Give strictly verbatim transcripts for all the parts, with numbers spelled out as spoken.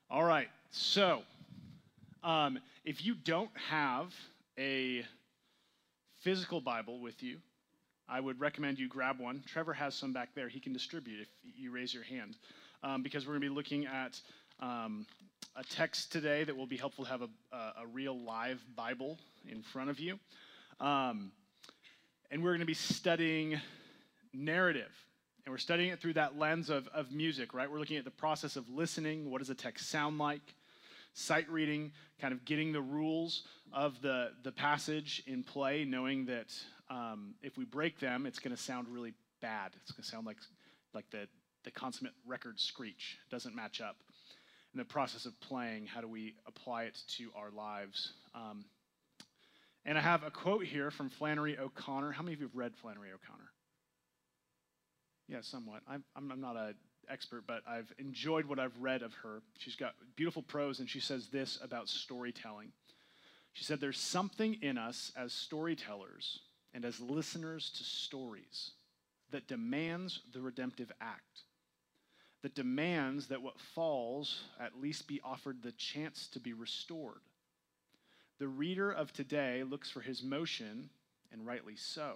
All right, so um, if you don't have a physical Bible with you, I would recommend you grab one. Trevor has some back there. He can distribute if you raise your hand, um, because we're going to be looking at um, a text today that will be helpful to have a, a, a real live Bible in front of you. Um, and we're going to be studying narrative. And we're studying it through that lens of, of music, right? We're looking at the process of listening. What does a text sound like? Sight reading, kind of getting the rules of the, the passage in play, knowing that um, if we break them, it's going to sound really bad. It's going to sound like, like the, the consummate record screech. It doesn't match up. In the process of playing, how do we apply it to our lives? Um, and I have a quote here from Flannery O'Connor. How many of you have read Flannery O'Connor? Yeah, somewhat. I'm, I'm not an expert, but I've enjoyed what I've read of her. She's got beautiful prose, and she says this about storytelling. She said, "There's something in us as storytellers and as listeners to stories that demands the redemptive act, that demands that what falls at least be offered the chance to be restored. The reader of today looks for his motion, and rightly so.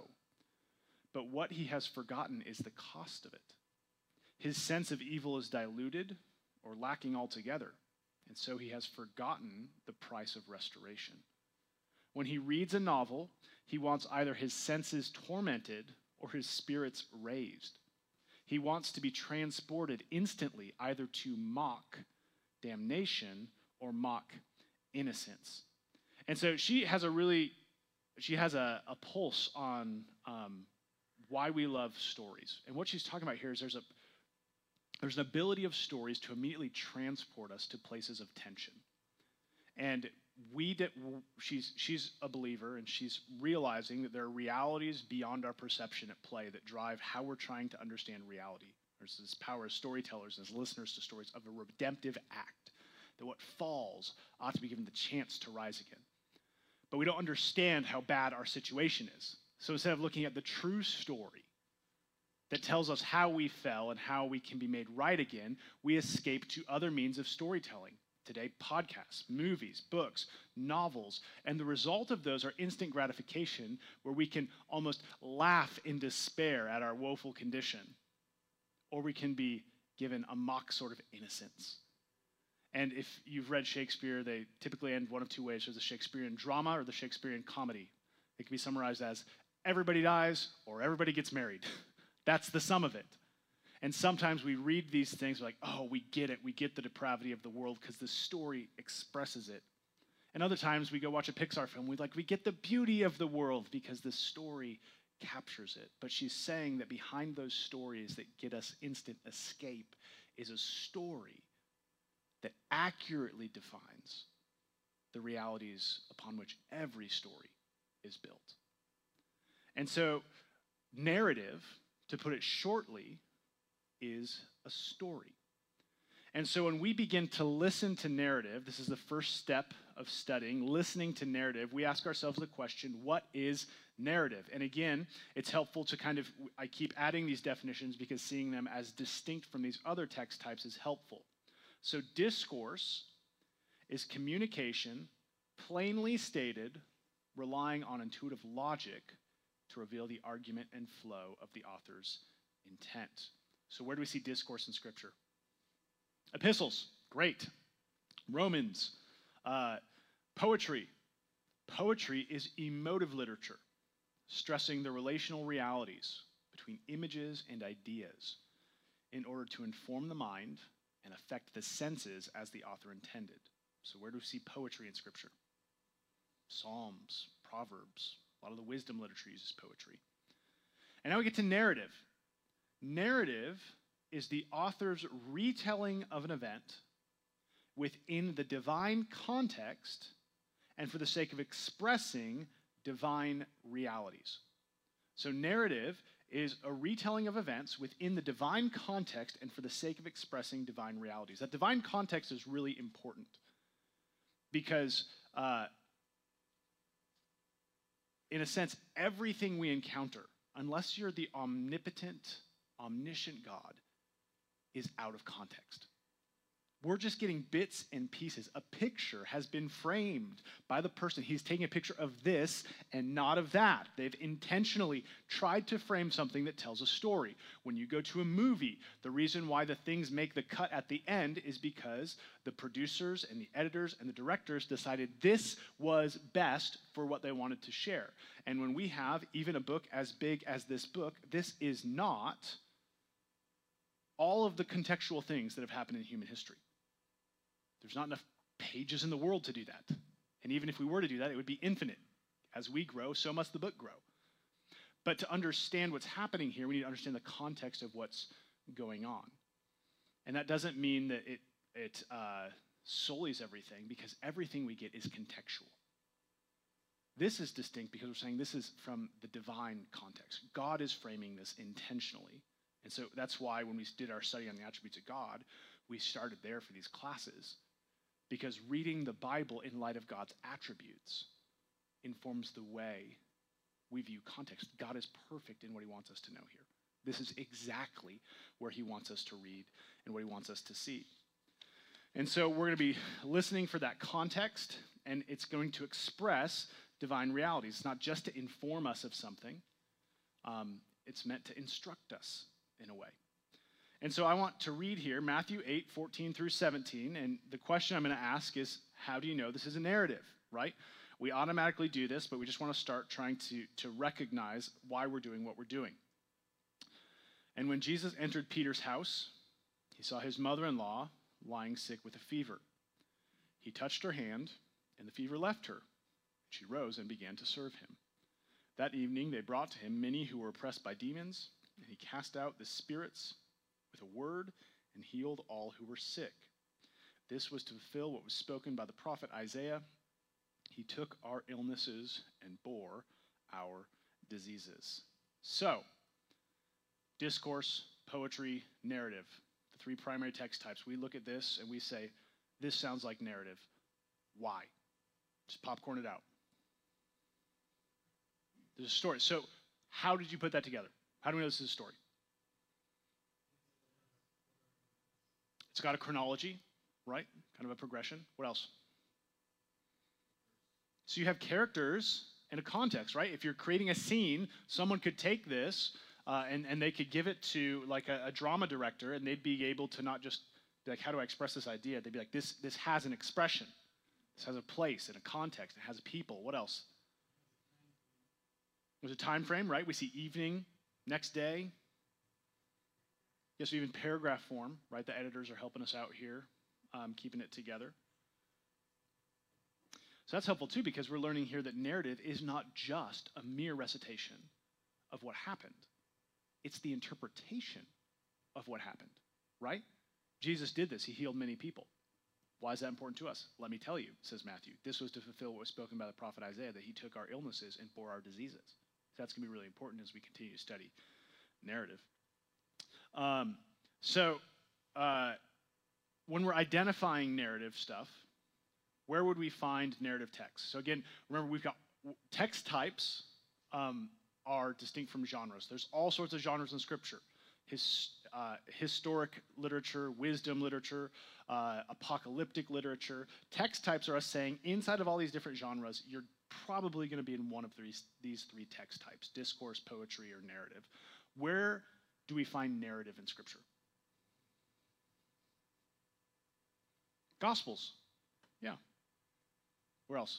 But what he has forgotten is the cost of it. His sense of evil is diluted or lacking altogether, and so he has forgotten the price of restoration. When he reads a novel, he wants either his senses tormented or his spirits raised. He wants to be transported instantly either to mock damnation or mock innocence." And so she has a really, she has a, a pulse on um, why we love stories. And what she's talking about here is there's a there's an ability of stories to immediately transport us to places of tension. And we did, she's she's a believer, and she's realizing that there are realities beyond our perception at play that drive how we're trying to understand reality. There's this power as storytellers, as listeners to stories, of a redemptive act, that what falls ought to be given the chance to rise again. But we don't understand how bad our situation is. So instead of looking at the true story that tells us how we fell and how we can be made right again, we escape to other means of storytelling. Today, podcasts, movies, books, novels, and the result of those are instant gratification, where we can almost laugh in despair at our woeful condition, or we can be given a mock sort of innocence. And if you've read Shakespeare, they typically end one of two ways. There's the Shakespearean drama or the Shakespearean comedy. It can be summarized as everybody dies or everybody gets married. That's the sum of it. And sometimes we read these things like, oh, we get it. We get the depravity of the world because the story expresses it. And other times we go watch a Pixar film. We like, we get the beauty of the world because the story captures it. But she's saying that behind those stories that get us instant escape is a story that accurately defines the realities upon which every story is built. And so narrative, to put it shortly, is a story. And so when we begin to listen to narrative, this is the first step of studying, listening to narrative, we ask ourselves the question, what is narrative? And again, it's helpful to kind of, I keep adding these definitions because seeing them as distinct from these other text types is helpful. So discourse is communication, plainly stated, relying on intuitive logic to reveal the argument and flow of the author's intent. So where do we see discourse in Scripture? Epistles, great. Romans, uh, poetry. Poetry is emotive literature, stressing the relational realities between images and ideas in order to inform the mind and affect the senses as the author intended. So where do we see poetry in Scripture? Psalms, Proverbs, a lot of the wisdom literature uses poetry. And now we get to narrative. Narrative is the author's retelling of an event within the divine context and for the sake of expressing divine realities. So narrative is a retelling of events within the divine context and for the sake of expressing divine realities. That divine context is really important because, uh, in a sense, everything we encounter, unless you're the omnipotent, omniscient God, is out of context. We're just getting bits and pieces. A picture has been framed by the person. He's taking a picture of this and not of that. They've intentionally tried to frame something that tells a story. When you go to a movie, the reason why the things make the cut at the end is because the producers and the editors and the directors decided this was best for what they wanted to share. And when we have even a book as big as this book, this is not all of the contextual things that have happened in human history. There's not enough pages in the world to do that. And even if we were to do that, it would be infinite. As we grow, so must the book grow. But to understand what's happening here, we need to understand the context of what's going on. And that doesn't mean that it, it uh, sullies everything, because everything we get is contextual. This is distinct because we're saying this is from the divine context. God is framing this intentionally. And so that's why when we did our study on the attributes of God, we started there for these classes. Because reading the Bible in light of God's attributes informs the way we view context. God is perfect in what he wants us to know here. This is exactly where he wants us to read and what he wants us to see. And so we're going to be listening for that context, and it's going to express divine realities. It's not just to inform us of something. Um, it's meant to instruct us in a way. And so I want to read here Matthew eight, fourteen through seventeen, and the question I'm going to ask is, how do you know this is a narrative, right? We automatically do this, but we just want to start trying to, to recognize why we're doing what we're doing. And when Jesus entered Peter's house, he saw his mother-in-law lying sick with a fever. He touched her hand, and the fever left her. She rose and began to serve him. That evening they brought to him many who were oppressed by demons, and he cast out the spirits with a word and healed all who were sick. This was to fulfill what was spoken by the prophet Isaiah. He took our illnesses and bore our diseases. So, discourse, poetry, narrative, the three primary text types. We look at this and we say, this sounds like narrative. Why? Just popcorn it out. There's a story. So, how did you put that together? How do we know this is a story? It's got a chronology, right? Kind of a progression. What else? So you have characters and a context, right? If you're creating a scene, someone could take this uh, and, and they could give it to like a, a drama director, and they'd be able to not just be like, how do I express this idea? They'd be like, this, this has an expression. This has a place and a context. It has people. What else? There's a time frame, right? We see evening, next day. Yes, even paragraph form, right? The editors are helping us out here, um, keeping it together. So that's helpful too, because we're learning here that narrative is not just a mere recitation of what happened. It's the interpretation of what happened, right? Jesus did this. He healed many people. Why is that important to us? Let me tell you, says Matthew. This was to fulfill what was spoken by the prophet Isaiah, that he took our illnesses and bore our diseases. So that's going to be really important as we continue to study narrative. Um, so uh, when we're identifying narrative stuff, where would we find narrative text? So again, remember we've got text types um, are distinct from genres. There's all sorts of genres in Scripture. His, uh, historic literature, wisdom literature, uh, apocalyptic literature. Text types are us saying inside of all these different genres, you're probably going to be in one of these, these three text types, discourse, poetry, or narrative. Where do we find narrative in Scripture? Gospels. Yeah. Where else?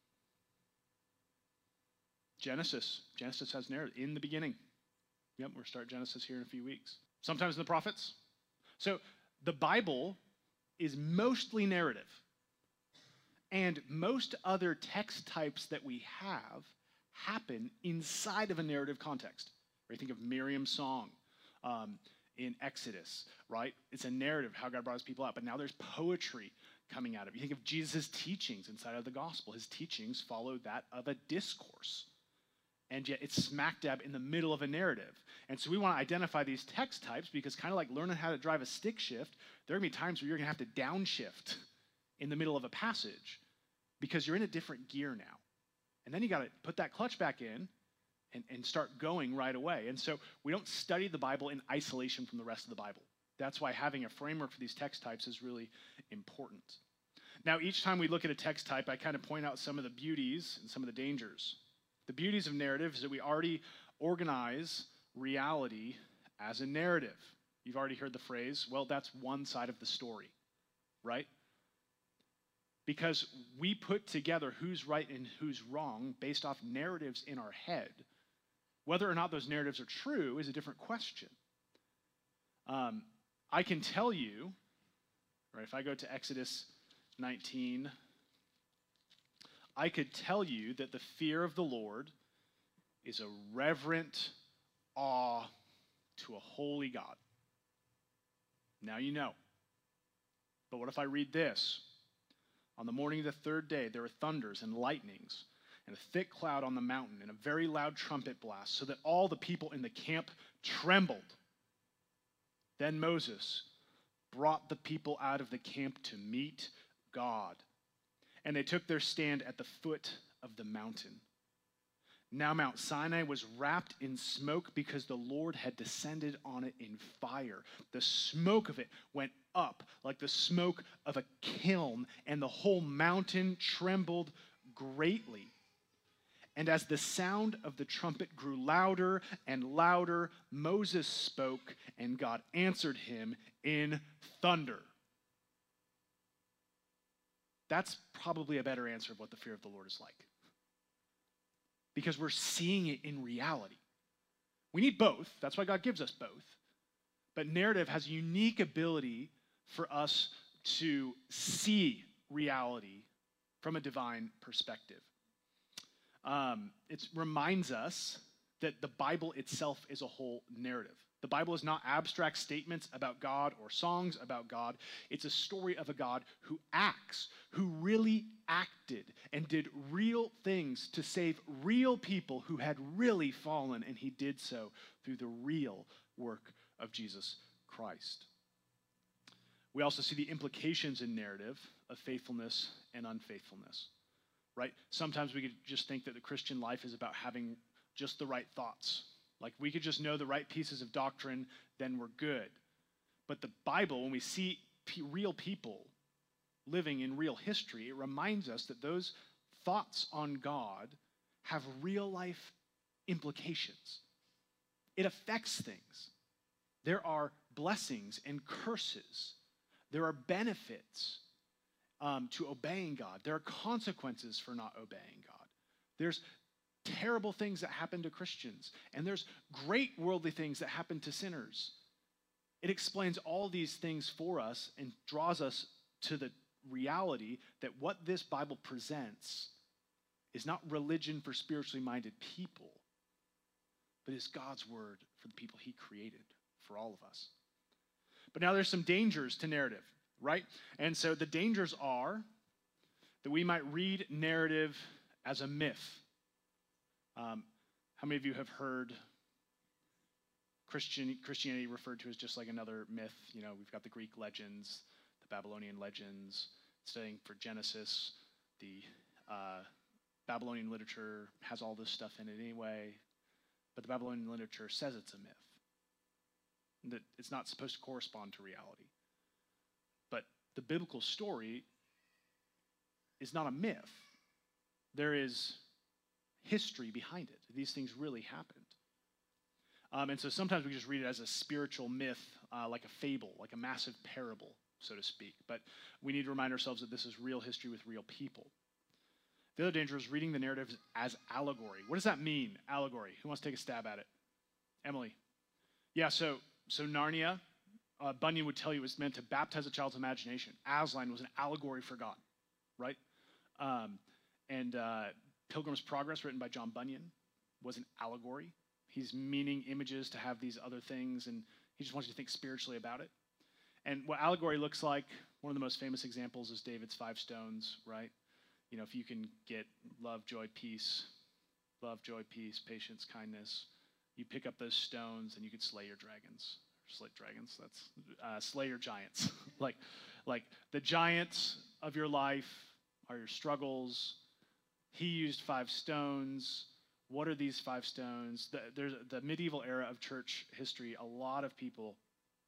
Genesis. Genesis has narrative in the beginning. Yep, we're going to start Genesis here in a few weeks. Sometimes in the prophets. So the Bible is mostly narrative. And most other text types that we have happen inside of a narrative context. Right? Think of Miriam's song. Um, in Exodus, right? It's a narrative, how God brought his people out. But now there's poetry coming out of it. You think of Jesus' teachings inside of the gospel. His teachings follow that of a discourse. And yet it's smack dab in the middle of a narrative. And so we want to identify these text types because kind of like learning how to drive a stick shift, there are going to be times where you're going to have to downshift in the middle of a passage because you're in a different gear now. And then you got to put that clutch back in And, and start going right away. And so we don't study the Bible in isolation from the rest of the Bible. That's why having a framework for these text types is really important. Now, each time we look at a text type, I kind of point out some of the beauties and some of the dangers. The beauties of narrative is that we already organize reality as a narrative. You've already heard the phrase, well, that's one side of the story, right? Because we put together who's right and who's wrong based off narratives in our head. Whether or not those narratives are true is a different question. Um, I can tell you, right, if I go to Exodus nineteen, I could tell you that the fear of the Lord is a reverent awe to a holy God. Now you know. But what if I read this? On the morning of the third day, there were thunders and lightnings, and a thick cloud on the mountain, and a very loud trumpet blast, so that all the people in the camp trembled. Then Moses brought the people out of the camp to meet God, and they took their stand at the foot of the mountain. Now Mount Sinai was wrapped in smoke because the Lord had descended on it in fire. The smoke of it went up like the smoke of a kiln, and the whole mountain trembled greatly. And as the sound of the trumpet grew louder and louder, Moses spoke, and God answered him in thunder. That's probably a better answer of what the fear of the Lord is like. Because we're seeing it in reality. We need both. That's why God gives us both. But narrative has a unique ability for us to see reality from a divine perspective. Um, it reminds us that the Bible itself is a whole narrative. The Bible is not abstract statements about God or songs about God. It's a story of a God who acts, who really acted and did real things to save real people who had really fallen, and he did so through the real work of Jesus Christ. We also see the implications in narrative of faithfulness and unfaithfulness, right? Sometimes we could just think that the Christian life is about having just the right thoughts. Like we could just know the right pieces of doctrine, then we're good. But the Bible, when we see p- real people living in real history, it reminds us that those thoughts on God have real life implications. It affects things. There are blessings and curses. There are benefits um, to obeying God. There are consequences for not obeying God. There's terrible things that happen to Christians, and there's great worldly things that happen to sinners. It explains all these things for us and draws us to the reality that what this Bible presents is not religion for spiritually minded people, but is God's word for the people he created, for all of us. But now there's some dangers to narrative, right? And so the dangers are that we might read narrative as a myth. Um, how many of you have heard Christian, Christianity referred to as just like another myth? You know, we've got the Greek legends, the Babylonian legends, studying for Genesis. The uh, Babylonian literature has all this stuff in it anyway, but the Babylonian literature says it's a myth, that it's not supposed to correspond to reality. But the biblical story is not a myth. There is history behind it. These things really happened. Um, and so sometimes we just read it as a spiritual myth, uh, like a fable, like a massive parable, so to speak. But we need to remind ourselves that this is real history with real people. The other danger is reading the narratives as allegory. What does that mean, allegory? Who wants to take a stab at it? Emily. Yeah, so so Narnia, uh, Bunyan would tell you, was meant to baptize a child's imagination. Aslan was an allegory for God, right? Um, and uh, Pilgrim's Progress, written by John Bunyan, was an allegory. He's meaning images to have these other things, and he just wants you to think spiritually about it. And what allegory looks like, one of the most famous examples is David's five stones, right? You know, if you can get love, joy, peace, love, joy, peace, patience, kindness, you pick up those stones and you could slay your dragons. Slay dragons, that's, uh, slay your giants. like, like the giants of your life are your struggles. He used five stones. What are these five stones? The, there's the medieval era of church history. A lot of people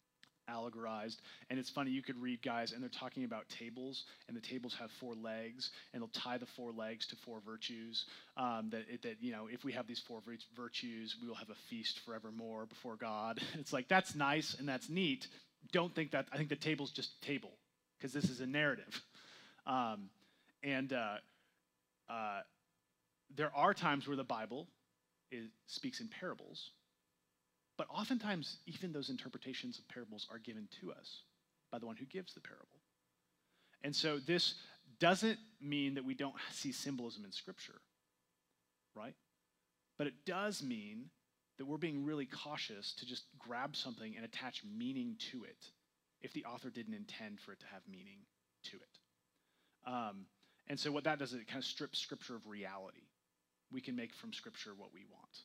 allegorized. And it's funny, you could read guys, and they're talking about tables, and the tables have four legs, and they'll tie the four legs to four virtues. Um, that, it, that, you know, if we have these four virtues, we will have a feast forevermore before God. It's like, that's nice, and that's neat. Don't think that, I think the table's just a table, because this is a narrative. Um, and uh, uh, there are times where the Bible is, speaks in parables, but oftentimes even those interpretations of parables are given to us by the one who gives the parable. And so this doesn't mean that we don't see symbolism in Scripture, right? But it does mean that we're being really cautious to just grab something and attach meaning to it if the author didn't intend for it to have meaning to it. Um, and so what that does is it kind of strips Scripture of reality. We can make from Scripture what we want,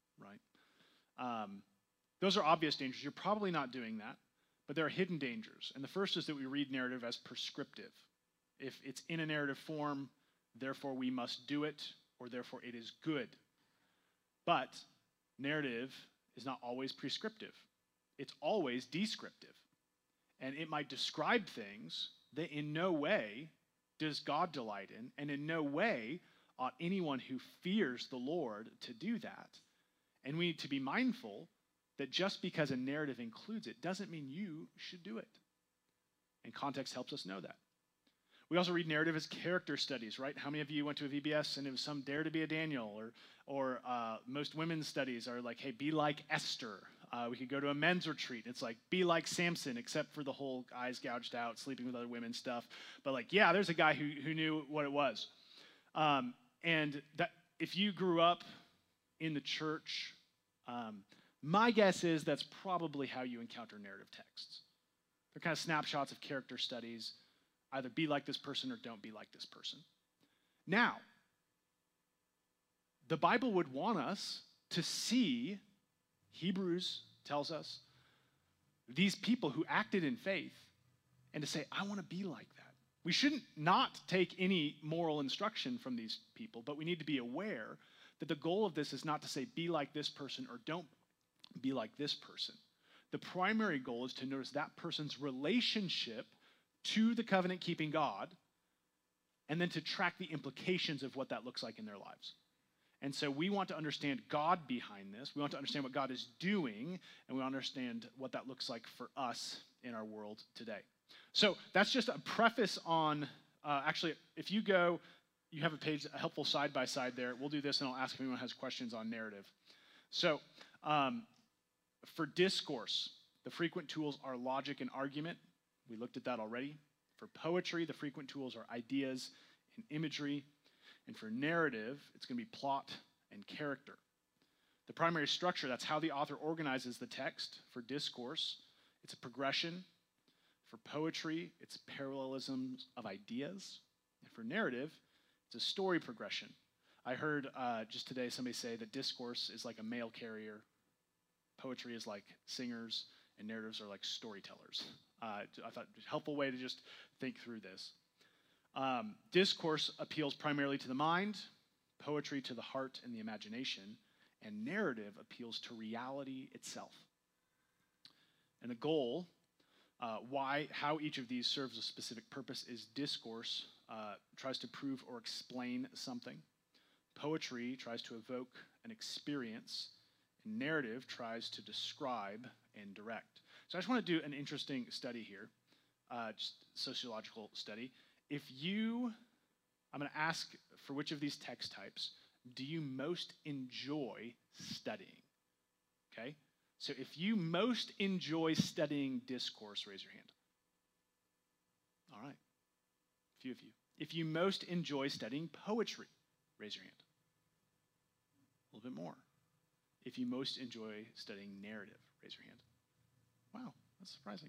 right? Um, those are obvious dangers. You're probably not doing that, but there are hidden dangers. And the first is that we read narrative as prescriptive. If it's in a narrative form, therefore we must do it, or therefore it is good. But narrative is not always prescriptive. It's always descriptive. And it might describe things that in no way does God delight in, and in no way ought anyone who fears the Lord to do that. And we need to be mindful that just because a narrative includes it doesn't mean you should do it. And context helps us know that. We also read narrative as character studies, right? How many of you went to a V B S and it was some dare to be a Daniel, or or uh, most women's studies are like, hey, be like Esther. Uh, we could go to a men's retreat. It's like, be like Samson, except for the whole eyes gouged out, sleeping with other women stuff. But like, yeah, there's a guy who, who knew what it was. Um, and that if you grew up in the church, um, my guess is that's probably how you encounter narrative texts. They're kind of snapshots of character studies. Either be like this person or don't be like this person. Now, the Bible would want us to see, Hebrews tells us, these people who acted in faith and to say, I want to be like that. We shouldn't not take any moral instruction from these people, but we need to be aware that the goal of this is not to say, be like this person or don't be like this person. The primary goal is to notice that person's relationship to the covenant-keeping God, and then to track the implications of what that looks like in their lives. And so we want to understand God behind this. We want to understand what God is doing, and we want to understand what that looks like for us in our world today. So that's just a preface on, uh, actually, if you go, you have a page, a helpful side-by-side there. We'll do this, and I'll ask if anyone has questions on narrative. So um, for discourse, the frequent tools are logic and argument. We looked at that already. For poetry, the frequent tools are ideas and imagery. And for narrative, it's going to be plot and character. The primary structure, that's how the author organizes the text. For discourse, it's a progression. For poetry, it's parallelisms of ideas. And for narrative, it's a story progression. I heard uh, just today somebody say that discourse is like a mail carrier. Poetry is like singers, and narratives are like storytellers. Uh, I thought it was a helpful way to just think through this. Um, discourse appeals primarily to the mind, poetry to the heart and the imagination, and narrative appeals to reality itself. And the goal, uh, why, how each of these serves a specific purpose is discourse uh, tries to prove or explain something. Poetry tries to evoke an experience, and narrative tries to describe and direct. So I just want to do an interesting study here, uh, just sociological study. If you, I'm going to ask for which of these text types do you most enjoy studying? Okay? So if you most enjoy studying discourse, raise your hand. All right. A few of you. If you most enjoy studying poetry, raise your hand. A little bit more. If you most enjoy studying narrative, raise your hand. Wow, that's surprising.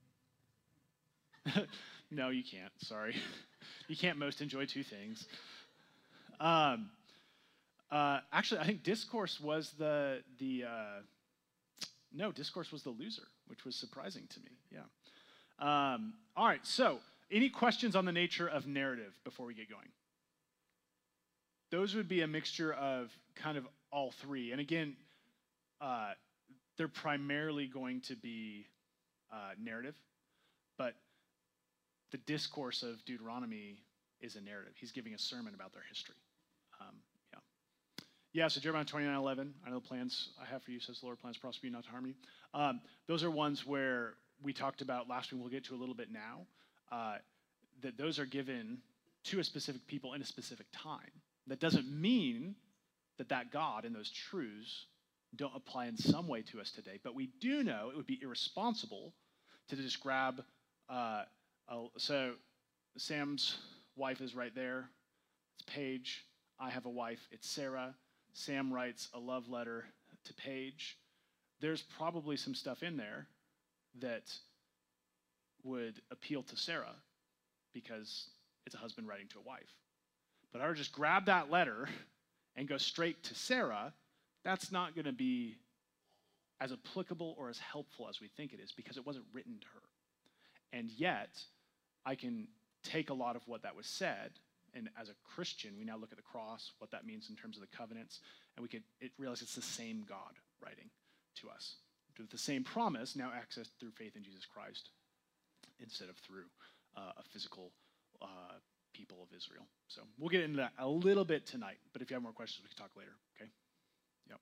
No, you can't. Sorry. You can't most enjoy two things. Um, uh, actually, I think discourse was the, the uh, no, discourse was the loser, which was surprising to me. Yeah. Um, all right, so any questions on the nature of narrative before we get going? Those would be a mixture of kind of all three. And again, uh, they're primarily going to be uh, narrative, but the discourse of Deuteronomy is a narrative. He's giving a sermon about their history. Um, yeah. Yeah, so Jeremiah twenty-nine eleven, I know the plans I have for you, says the Lord, plans to prosper you, not to harm you. Um, those are ones where we talked about last week, we'll get to a little bit now, uh, that those are given to a specific people in a specific time. That doesn't mean that that God and those truths don't apply in some way to us today, but we do know it would be irresponsible to just grab, uh, a, so Sam's wife is right there, it's Paige, I have a wife, it's Sarah, Sam writes a love letter to Paige. There's probably some stuff in there that would appeal to Sarah because it's a husband writing to a wife. But I would just grab that letter and go straight to Sarah, that's not going to be as applicable or as helpful as we think it is because it wasn't written to her. And yet, I can take a lot of what that was said, and as a Christian, we now look at the cross, what that means in terms of the covenants, and we can it, realize it's the same God writing to us. With the same promise, now accessed through faith in Jesus Christ instead of through uh, a physical uh, people of Israel. So we'll get into that a little bit tonight, but if you have more questions, we can talk later, okay? Yep.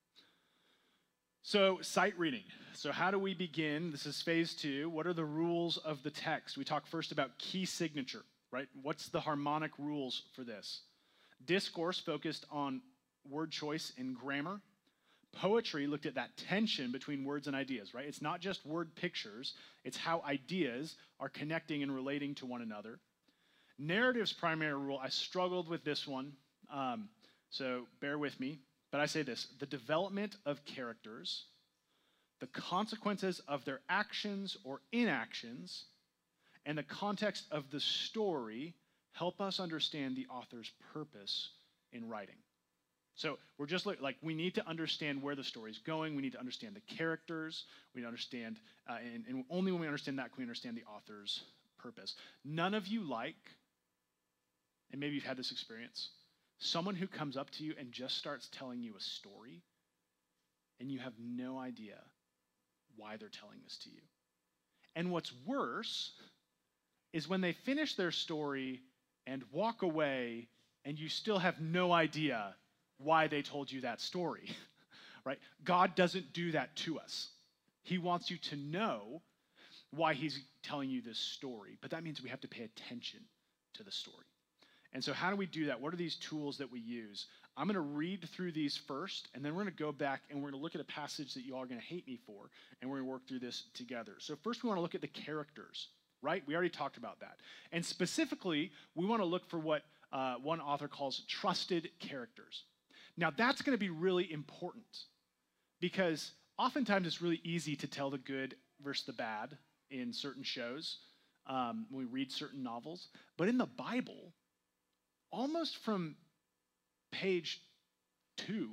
So sight reading. So how do we begin? This is phase two. What are the rules of the text? We talk first about key signature, right? What's the harmonic rules for this? Discourse focused on word choice and grammar. Poetry looked at that tension between words and ideas, right? It's not just word pictures, it's how ideas are connecting and relating to one another. Narrative's primary rule, I struggled with this one, um, so bear with me, but I say this: the development of characters, the consequences of their actions or inactions, and the context of the story help us understand the author's purpose in writing. So we're just like, like we need to understand where the story is going. We need to understand the characters. We need to understand, uh, and, and only when we understand that can we understand the author's purpose. None of you like, and maybe you've had this experience, someone who comes up to you and just starts telling you a story, and you have no idea why they're telling this to you. And what's worse is when they finish their story and walk away, and you still have no idea why they told you that story, right? God doesn't do that to us. He wants you to know why he's telling you this story, but that means we have to pay attention to the story. And so how do we do that? What are these tools that we use? I'm going to read through these first, and then we're going to go back and we're going to look at a passage that you all are going to hate me for, and we're going to work through this together. So first we want to look at the characters, right? We already talked about that. And specifically, we want to look for what uh, one author calls trusted characters. Now, that's going to be really important because oftentimes it's really easy to tell the good versus the bad in certain shows um, when we read certain novels. But in the Bible, almost from page two,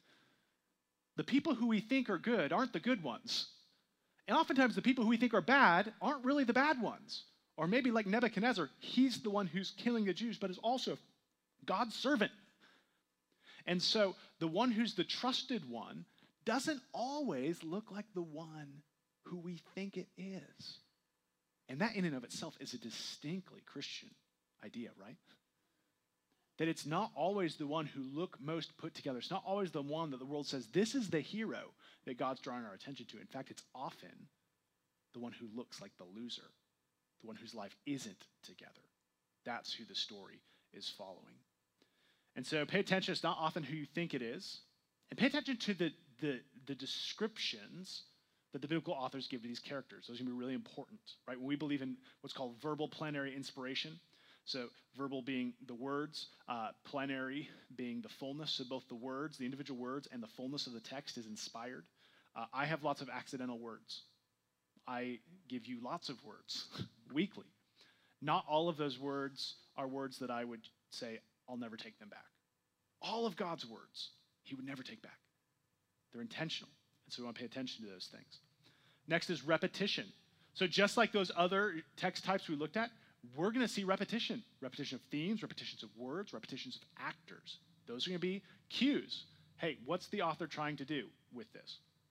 the people who we think are good aren't the good ones. And oftentimes the people who we think are bad aren't really the bad ones. Or maybe like Nebuchadnezzar, he's the one who's killing the Jews, but is also God's servant. And so the one who's the trusted one doesn't always look like the one who we think it is. And that in and of itself is a distinctly Christian idea, right? That it's not always the one who look most put together. It's not always the one that the world says, this is the hero that God's drawing our attention to. In fact, it's often the one who looks like the loser, the one whose life isn't together. That's who the story is following. And so pay attention. It's not often who you think it is. And pay attention to the, the, the descriptions that the biblical authors give to these characters. Those are going to be really important, right? When we believe in what's called verbal plenary inspiration, so verbal being the words, uh, plenary being the fullness. So both the words, the individual words, and the fullness of the text is inspired. Uh, I have lots of accidental words. I give you lots of words weekly. Not all of those words are words that I would say, I'll never take them back. All of God's words, he would never take back. They're intentional. And so we want to pay attention to those things. Next is repetition. So just like those other text types we looked at, we're going to see repetition. Repetition of themes, repetitions of words, repetitions of actors. Those are going to be cues. Hey, what's the author trying to do with this?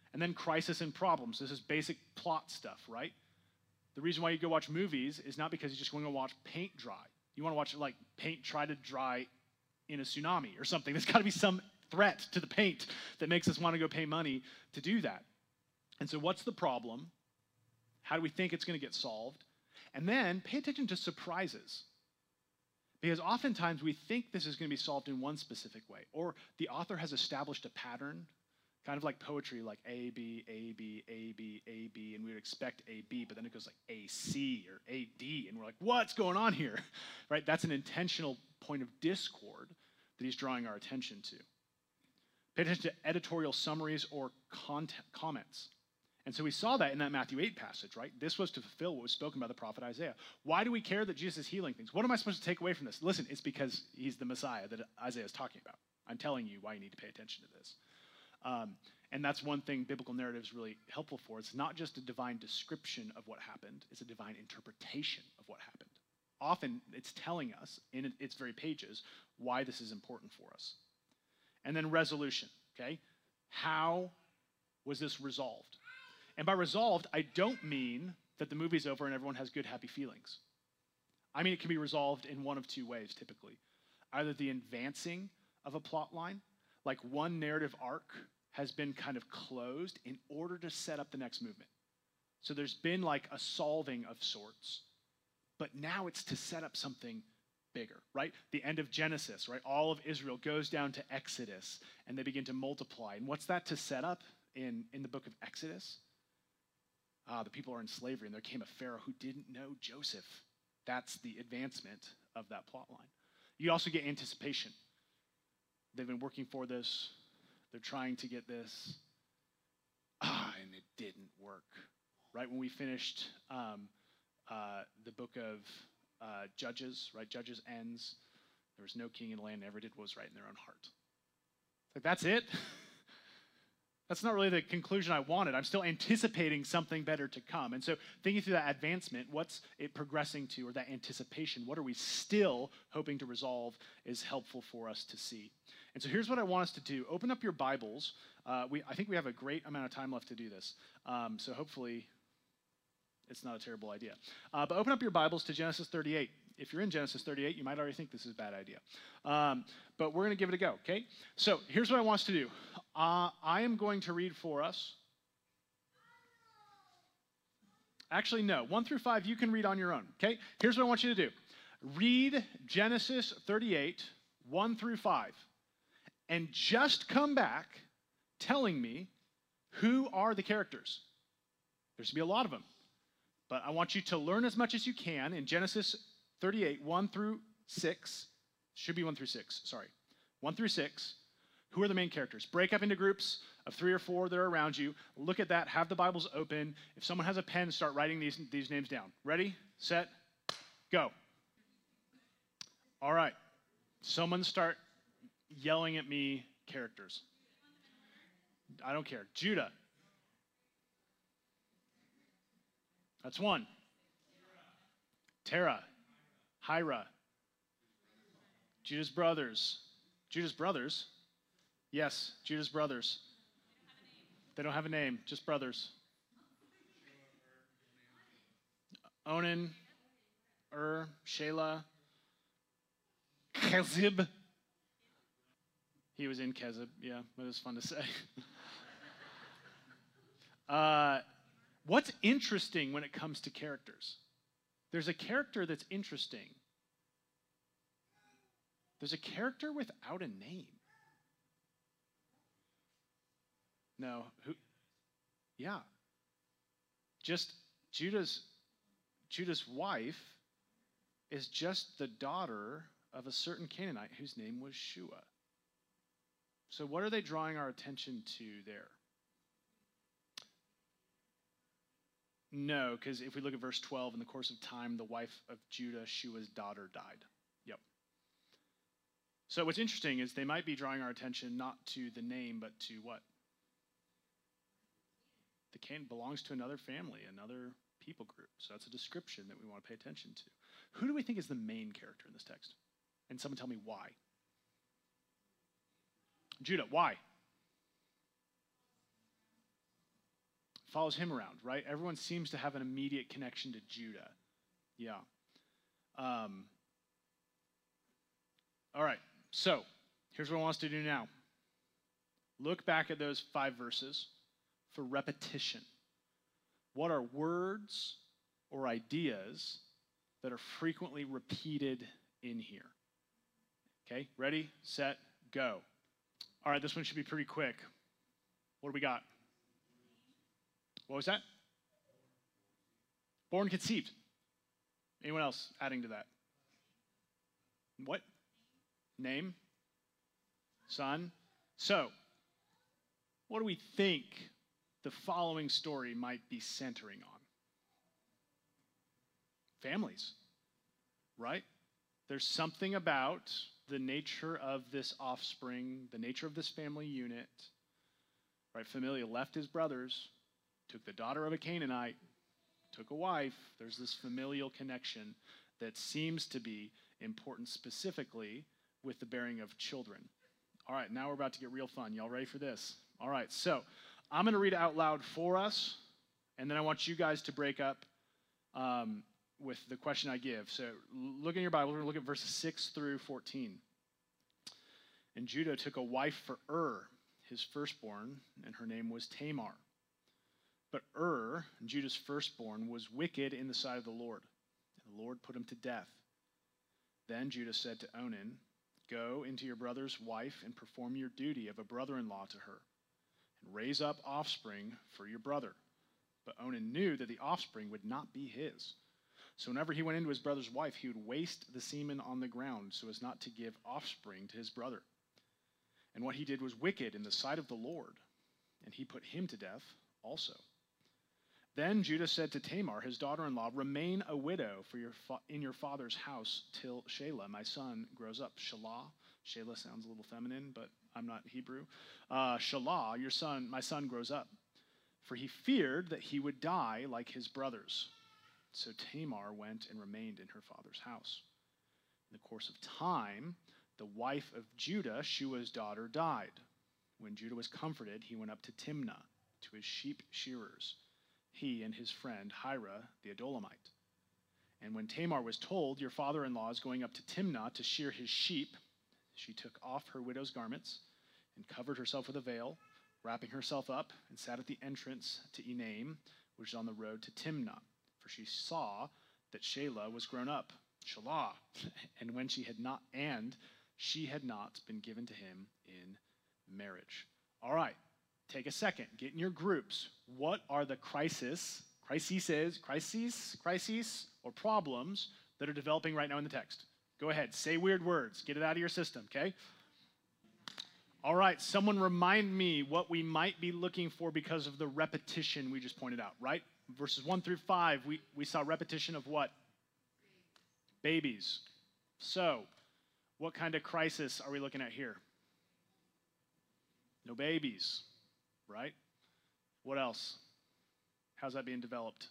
And then crisis and problems. This is basic plot stuff, right? The reason why you go watch movies is not because you just want to watch paint dry. You want to watch like paint try to dry in a tsunami or something. There's got to be some threat to the paint that makes us want to go pay money to do that. And so what's the problem? How do we think it's going to get solved? And then pay attention to surprises. Because oftentimes we think this is going to be solved in one specific way, or the author has established a pattern, kind of like poetry, like A, B, A, B, A, B, A, B, and we would expect A, B, but then it goes like A, C, or A, D, and we're like, what's going on here? Right? That's an intentional point of discord that he's drawing our attention to. Pay attention to editorial summaries or content, comments. And so we saw that in that Matthew eight passage, right? This was to fulfill what was spoken by the prophet Isaiah. Why do we care that Jesus is healing things? What am I supposed to take away from this? Listen, it's because he's the Messiah that Isaiah is talking about. I'm telling you why you need to pay attention to this. Um, and that's one thing biblical narrative is really helpful for. It's not just a divine description of what happened. It's a divine interpretation of what happened. Often it's telling us in its very pages why this is important for us. And then resolution, okay? How was this resolved? And by resolved, I don't mean that the movie's over and everyone has good, happy feelings. I mean it can be resolved in one of two ways, typically. Either the advancing of a plot line, like one narrative arc has been kind of closed in order to set up the next movement. So there's been like a solving of sorts, but now it's to set up something bigger, right? The end of Genesis, right? All of Israel goes down to Exodus and they begin to multiply. And what's that to set up in, in the book of Exodus? Uh, the people are in slavery, and there came a Pharaoh who didn't know Joseph. That's the advancement of that plot line. You also get anticipation. They've been working for this. They're trying to get this. Ah, and it didn't work. Right when we finished um, uh, the book of uh, Judges, right? Judges ends. There was no king in the land, never did what was right in their own heart. Like, that's it? That's not really the conclusion I wanted. I'm still anticipating something better to come. And so thinking through that advancement, what's it progressing to, or that anticipation, what are we still hoping to resolve is helpful for us to see. And so here's what I want us to do. Open up your Bibles. Uh, we, I think we have a great amount of time left to do this. Um, so hopefully it's not a terrible idea. Uh, but open up your Bibles to Genesis thirty-eight. If you're in Genesis thirty-eight, you might already think this is a bad idea. Um, but we're going to give it a go, okay? So here's what I want us to do. Uh, I am going to read for us. Actually, no. One through five, you can read on your own, okay? Here's what I want you to do. Read Genesis thirty-eight, one through five, and just come back telling me who are the characters. There's going to be a lot of them. But I want you to learn as much as you can in Genesis thirty-eight, one through six. Should be one through six, sorry. one through six. Who are the main characters? Break up into groups of three or four that are around you. Look at that. Have the Bibles open. If someone has a pen, start writing these, these names down. Ready, set, go. All right. Someone start yelling at me characters. I don't care. Judah. That's one. Terah. Hira. Judah's brothers. Judah's brothers? Yes, Judah's brothers. They don't have a name, just brothers. Onan, Ur, Shelah, Kezib. He was in Kezib, yeah, it was fun to say. uh, what's interesting when it comes to characters? There's a character that's interesting. There's a character without a name. No, who? Yeah. Just Judah's Judah's wife is just the daughter of a certain Canaanite whose name was Shua. So what are they drawing our attention to there? No, because if we look at verse twelve, in the course of time, the wife of Judah, Shua's daughter, died. Yep. So what's interesting is they might be drawing our attention not to the name, but to what? The Canaan belongs to another family, another people group. So that's a description that we want to pay attention to. Who do we think is the main character in this text? And someone tell me why. Judah, why? follows him around, right? Everyone seems to have an immediate connection to Judah. Yeah. Um, all right, so here's what I want us to do now. Look back at those five verses for repetition. What are words or ideas that are frequently repeated in here? Okay, ready, set, go. All right, this one should be pretty quick. What do we got? What was that? Born conceived. Anyone else adding to that? What? Name? Son? So, what do we think the following story might be centering on? Families, right? There's something about the nature of this offspring, the nature of this family unit, right? Familia left his brothers, took the daughter of a Canaanite, took a wife. There's this familial connection that seems to be important specifically with the bearing of children. All right, now we're about to get real fun. Y'all ready for this? All right, so I'm going to read it out loud for us, and then I want you guys to break up um, with the question I give. So look in your Bible. We're going to look at verses six through fourteen. And Judah took a wife for Ur, his firstborn, and her name was Tamar. But Ur, Judah's firstborn, was wicked in the sight of the Lord, and the Lord put him to death. Then Judah said to Onan, "Go into your brother's wife and perform your duty of a brother-in-law to her, and raise up offspring for your brother." But Onan knew that the offspring would not be his. So whenever he went into his brother's wife, he would waste the semen on the ground so as not to give offspring to his brother. And what he did was wicked in the sight of the Lord, and he put him to death also. Then Judah said to Tamar, his daughter-in-law, "Remain a widow for your fa- in your father's house till Shelah, my son, grows up." Shelah. Shelah sounds a little feminine, but I'm not Hebrew. Uh, Shelah, your son, my son, grows up. For he feared that he would die like his brothers. So Tamar went and remained in her father's house. In the course of time, the wife of Judah, Shua's daughter, died. When Judah was comforted, he went up to Timnah, to his sheep shearers, he and his friend Hira the Adulamite. And when Tamar was told, "Your father-in-law is going up to Timnah to shear his sheep," she took off her widow's garments and covered herself with a veil, wrapping herself up, and sat at the entrance to Enaim, which is on the road to Timnah. For she saw that Shelah was grown up, Shelah, and when she had not, and she had not been given to him in marriage. All right, take a second. Get in your groups. What are the crisis, crises, crises, crises, or problems that are developing right now in the text? Go ahead. Say weird words. Get it out of your system, okay? All right, someone remind me what we might be looking for because of the repetition we just pointed out, right? Verses one through five, we, we saw repetition of what? Babies. So, what kind of crisis are we looking at here? No babies, right? What else? How's that being developed?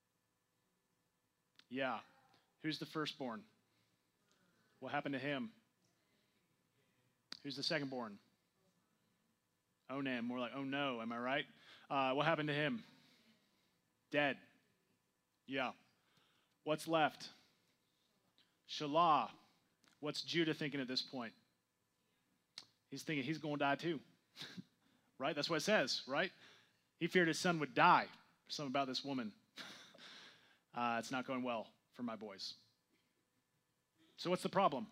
Yeah. Who's the firstborn? What happened to him? Who's the secondborn? Onan. More like, oh no, am I right? Uh, what happened to him? Dead. Yeah. What's left? Shelah. What's Judah thinking at this point? He's thinking he's going to die too. Right? That's what it says, right? He feared his son would die. Something about this woman. uh, it's not going well for my boys. So what's the problem?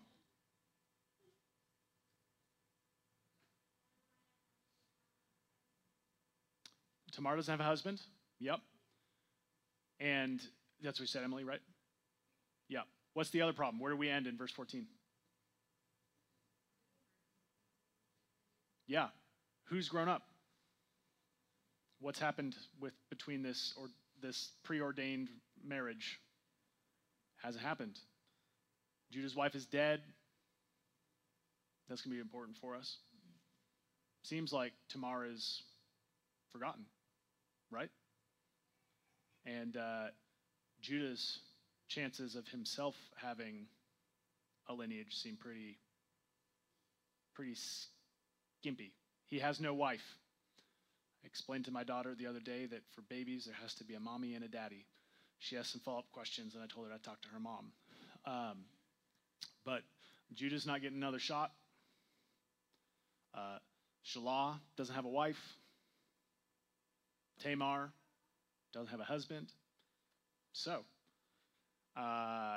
Tamar doesn't have a husband? Yep. And that's what you said, Emily, right? Yeah. What's the other problem? Where do we end in verse fourteen? Yeah. Who's grown up? What's happened with between this or this preordained marriage? Hasn't happened. Judah's wife is dead. That's going to be important for us. Seems like Tamar is forgotten, right? And uh, Judah's chances of himself having a lineage seem pretty, pretty skimpy. He has no wife. I explained to my daughter the other day that for babies, there has to be a mommy and a daddy. She asked some follow-up questions, and I told her I'd talk to her mom. Um, but Judah's not getting another shot. Uh, Shelah doesn't have a wife. Tamar doesn't have a husband. So, uh,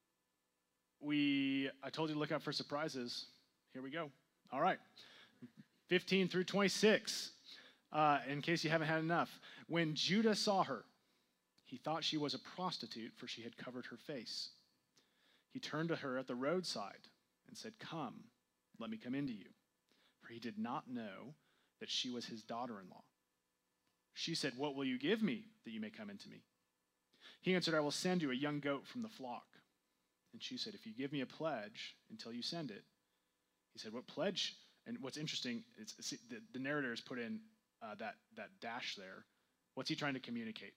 we, I told you to look out for surprises. Here we go. All right. fifteen through twenty-six. Uh, in case you haven't had enough. When Judah saw her, he thought she was a prostitute, for she had covered her face. He turned to her at the roadside and said, "Come, let me come into you." For he did not know that she was his daughter-in-law. She said, "What will you give me that you may come into me?" He answered, "I will send you a young goat from the flock." And she said, "If you give me a pledge until you send it." He said, "What pledge?" And what's interesting, it's, it's, the, the narrator has put in uh, that, that dash there. What's he trying to communicate?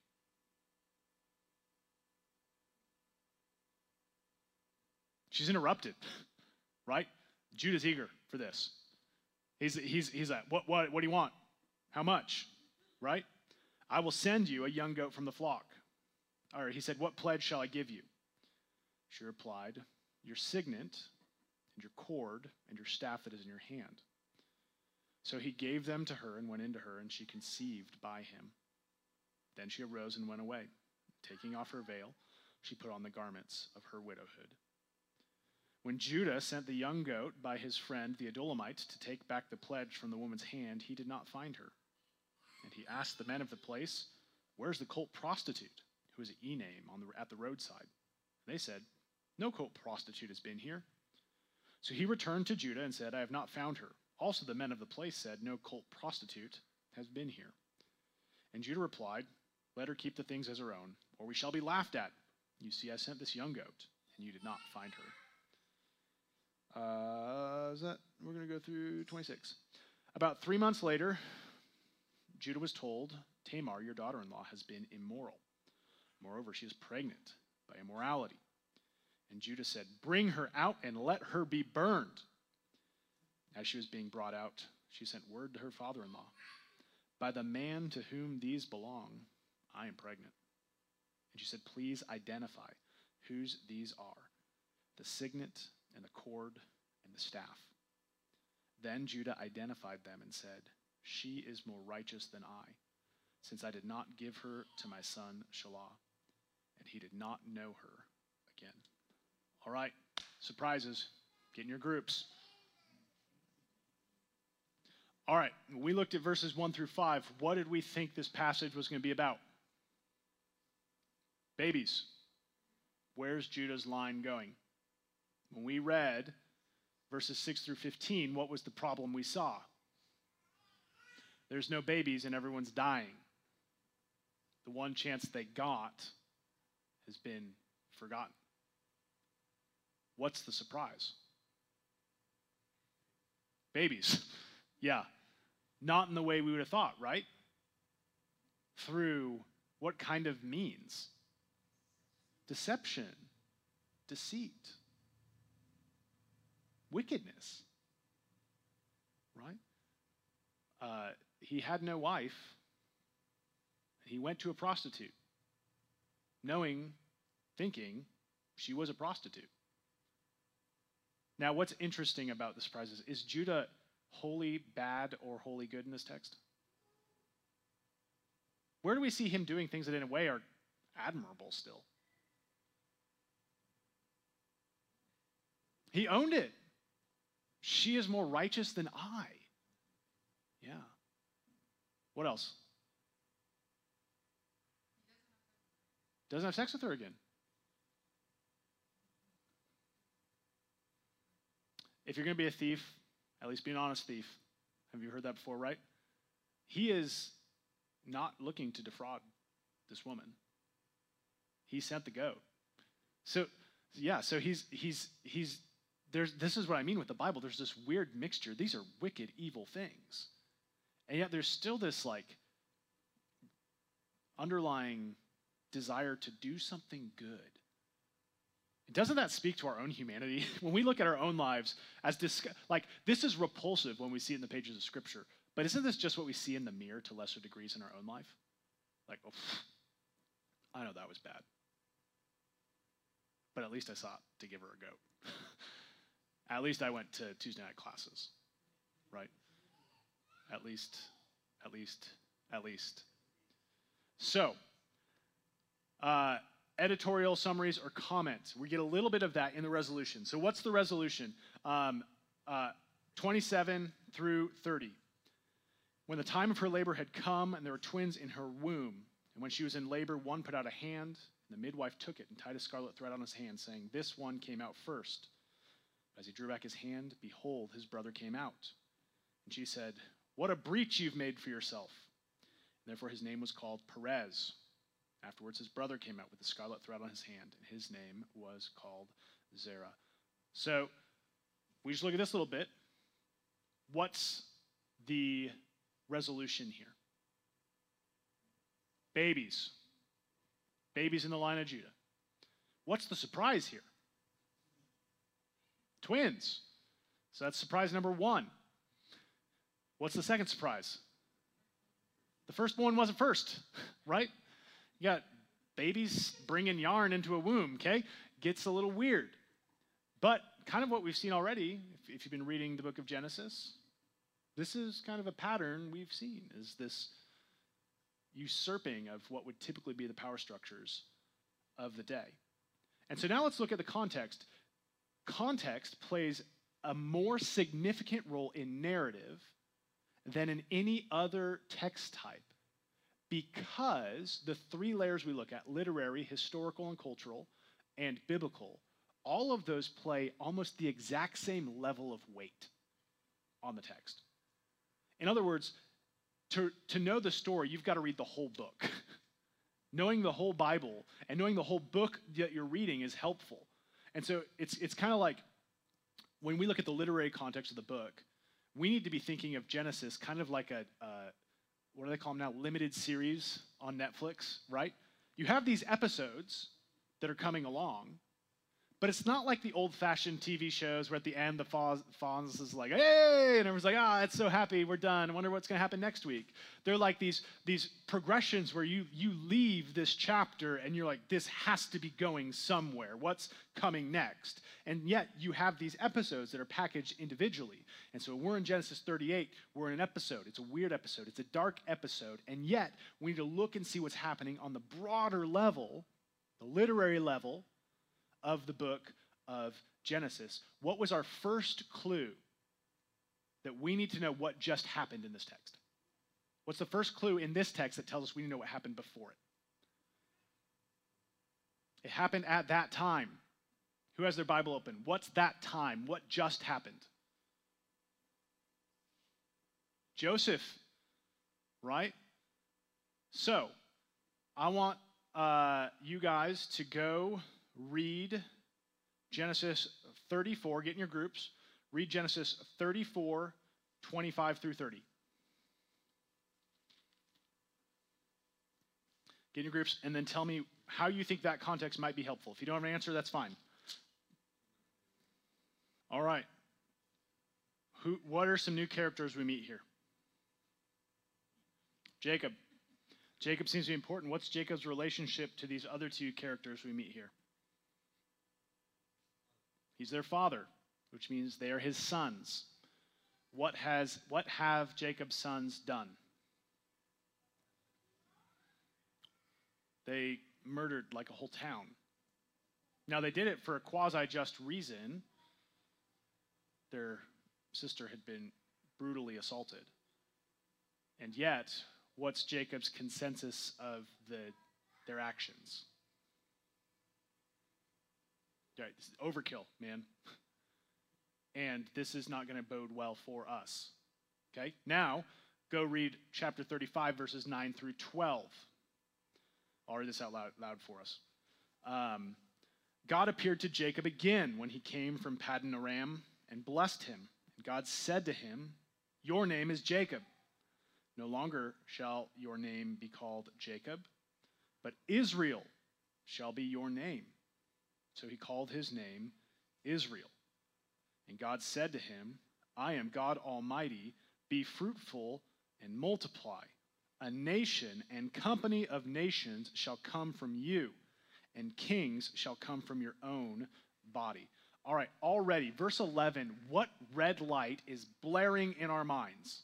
She's interrupted, right? Judah's eager for this. He's, he's, he's like, what, what, what do you want? How much? Right? "I will send you a young goat from the flock." Or he said, "What pledge shall I give you?" She replied, "Your signet and your cord and your staff that is in your hand." So he gave them to her and went into her, and she conceived by him. Then she arose and went away. Taking off her veil, she put on the garments of her widowhood. When Judah sent the young goat by his friend the Adullamite to take back the pledge from the woman's hand, he did not find her. And he asked the men of the place, "Where's the cult prostitute who is an e-name on the, at the roadside?" They said, "No cult prostitute has been here." So he returned to Judah and said, "I have not found her." Also the men of the place said, "No cult prostitute has been here." And Judah replied, "Let her keep the things as her own, or we shall be laughed at. You see, I sent this young goat, and you did not find her." Uh, is that, we're going to go through twenty-six. About three months later, Judah was told, "Tamar, your daughter-in-law, has been immoral. Moreover, she is pregnant by immorality." And Judah said, "Bring her out and let her be burned." As she was being brought out, she sent word to her father-in-law, "By the man to whom these belong, I am pregnant." And she said, "Please identify whose these are, the signet and the cord and the staff." Then Judah identified them and said, "She is more righteous than I, since I did not give her to my son Shelah." And he did not know her again. All right, surprises. Get in your groups. All right, we looked at verses one through five. What did we think this passage was going to be about? Babies. Where's Judah's line going? When we read verses six through fifteen, what was the problem we saw? There's no babies and everyone's dying. The one chance they got has been forgotten. What's the surprise? Babies. Yeah. Not in the way we would have thought, right? Through what kind of means? Deception, deceit, wickedness, right? Uh, he had no wife. He went to a prostitute, knowing, thinking she was a prostitute. Now, what's interesting about the surprises is Judah wholly bad or wholly good in this text? Where do we see him doing things that in a way are admirable still? He owned it. She is more righteous than I. Yeah. What else? Doesn't have sex with her again. If you're going to be a thief, at least be an honest thief. Have you heard that before, right? He is not looking to defraud this woman. He sent the goat. So, yeah, so he's, he's, he's, there's, this is what I mean with the Bible. There's this weird mixture. These are wicked, evil things. And yet there's still this, like, underlying desire to do something good. Doesn't that speak to our own humanity? When we look at our own lives as dis- like this is repulsive when we see it in the pages of Scripture, But isn't this just what we see in the mirror to lesser degrees in our own life? Like, oh, I know that was bad. But at least I sought to give her a go. At least I went to Tuesday night classes, right? At least, at least, at least. So, uh, editorial summaries or comments. We get a little bit of that in the resolution. So what's the resolution? Um, uh, twenty-seven through thirty. When the time of her labor had come, and there were twins in her womb, and when she was in labor, one put out a hand, and the midwife took it and tied a scarlet thread on his hand, saying, "This one came out first." As he drew back his hand, behold, his brother came out. And she said, "What a breach you've made for yourself." And therefore his name was called Perez. Afterwards his brother came out with the scarlet thread on his hand, and his name was called Zerah. So we just look at this a little bit. What's the resolution here? Babies. Babies in the line of Judah. What's the surprise here? Twins. So that's surprise number one. What's the second surprise? The firstborn wasn't first, right? You got babies bringing yarn into a womb, okay? Gets a little weird. But kind of what we've seen already, if, if you've been reading the book of Genesis, this is kind of a pattern we've seen, is this usurping of what would typically be the power structures of the day. And so now let's look at the context. Context plays a more significant role in narrative than in any other text type, because the three layers we look at, literary, historical and cultural, and biblical, all of those play almost the exact same level of weight on the text. In other words, to, to know the story, you've got to read the whole book. Knowing the whole Bible and knowing the whole book that you're reading is helpful. And so it's, it's kind of like when we look at the literary context of the book, we need to be thinking of Genesis kind of like a, uh, what do they call them now, limited series on Netflix, right? You have these episodes that are coming along, but it's not like the old-fashioned T V shows where at the end the Fonz, Fonz is like, hey, and everyone's like, ah, it's so happy, we're done. I wonder what's going to happen next week. They're like these, these progressions where you, you leave this chapter and you're like, this has to be going somewhere. What's coming next? And yet you have these episodes that are packaged individually. And so we're in Genesis thirty-eight. We're in an episode. It's a weird episode. It's a dark episode. And yet we need to look and see what's happening on the broader level, the literary level, of the book of Genesis. What was our first clue that we need to know what just happened in this text? What's the first clue in this text that tells us we need to know what happened before it? It happened at that time. Who has their Bible open? What's that time? What just happened? Joseph, right? So, I want uh, you guys to go read Genesis thirty-four. Get in your groups. Read Genesis thirty-four, twenty-five through thirty. Get in your groups and then tell me how you think that context might be helpful. If you don't have an answer, that's fine. All right. Who, what are some new characters we meet here? Jacob. Jacob seems to be important. What's Jacob's relationship to these other two characters we meet here? He's their father, which means they are his sons. What has what have Jacob's sons done? They murdered like a whole town. Now they did it for a quasi-just reason. Their sister had been brutally assaulted. And yet, what's Jacob's consensus of the their actions? Right, this is overkill, man. And this is not going to bode well for us. Okay? Now, go read chapter thirty-five, verses nine through twelve. I'll read this out loud, loud for us. Um, God appeared to Jacob again when he came from Paddan Aram and blessed him. And God said to him, "Your name is Jacob. No longer shall your name be called Jacob, but Israel shall be your name." So he called his name Israel. And God said to him, "I am God Almighty. Be fruitful and multiply. A nation and company of nations shall come from you, and kings shall come from your own body. All right, already, verse eleven, what red light is blaring in our minds?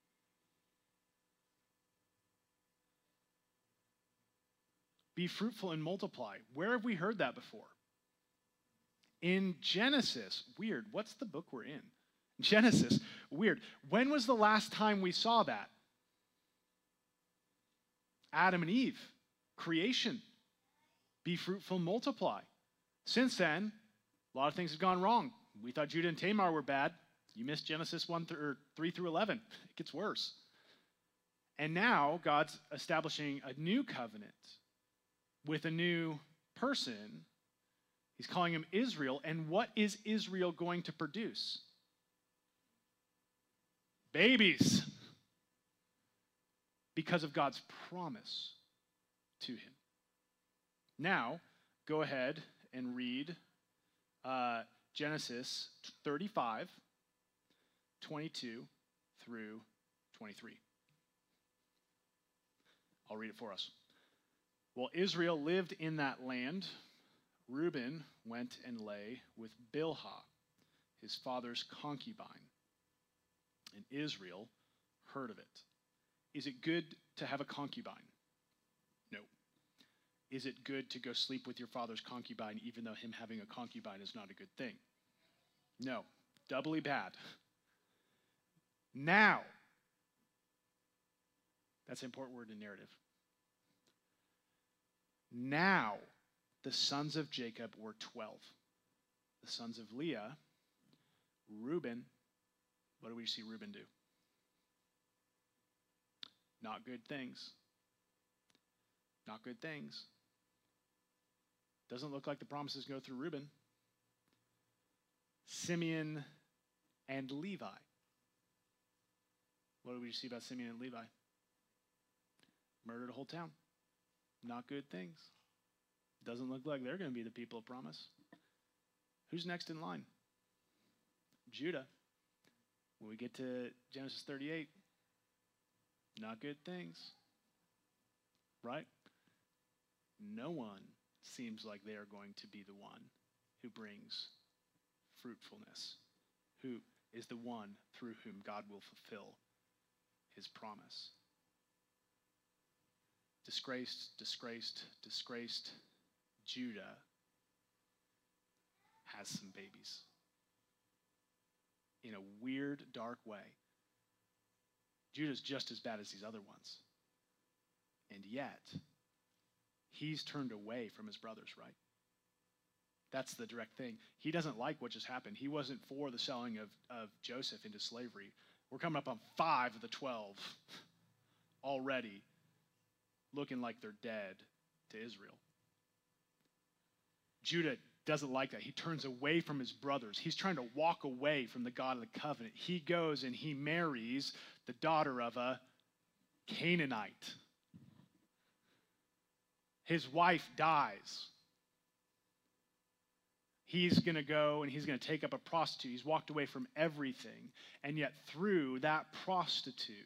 Be fruitful and multiply. Where have we heard that before? In Genesis. Weird. What's the book we're in? Genesis. Weird. When was the last time we saw that? Adam and Eve. Creation. Be fruitful and multiply. Since then, a lot of things have gone wrong. We thought Judah and Tamar were bad. You missed Genesis one th- or three through eleven. It gets worse. And now God's establishing a new covenant with a new person. He's calling him Israel. And what is Israel going to produce? Babies. Because of God's promise to him. Now, go ahead and read uh, Genesis thirty-five, twenty-two through twenty-three. I'll read it for us. While Israel lived in that land, Reuben went and lay with Bilhah, his father's concubine, and Israel heard of it. Is it good to have a concubine? No. Is it good to go sleep with your father's concubine, even though him having a concubine is not a good thing? No. Doubly bad. Now, that's an important word in narrative. Now, the sons of Jacob were twelve. The sons of Leah, Reuben. What do we see Reuben do? Not good things. Not good things. Doesn't look like the promises go through Reuben. Simeon and Levi. What do we see about Simeon and Levi? Murdered a whole town. Not good things. Doesn't look like they're going to be the people of promise. Who's next in line? Judah. When we get to Genesis thirty-eight, not good things. Right? No one seems like they are going to be the one who brings fruitfulness, who is the one through whom God will fulfill his promise. Disgraced, disgraced, disgraced Judah has some babies. In a weird, dark way. Judah's just as bad as these other ones. And yet, he's turned away from his brothers, right? That's the direct thing. He doesn't like what just happened. He wasn't for the selling of, of Joseph into slavery. We're coming up on five of the twelve already looking like they're dead to Israel. Judah doesn't like that. He turns away from his brothers. He's trying to walk away from the God of the covenant. He goes and he marries the daughter of a Canaanite. His wife dies. He's going to go and he's going to take up a prostitute. He's walked away from everything. And yet through that prostitute,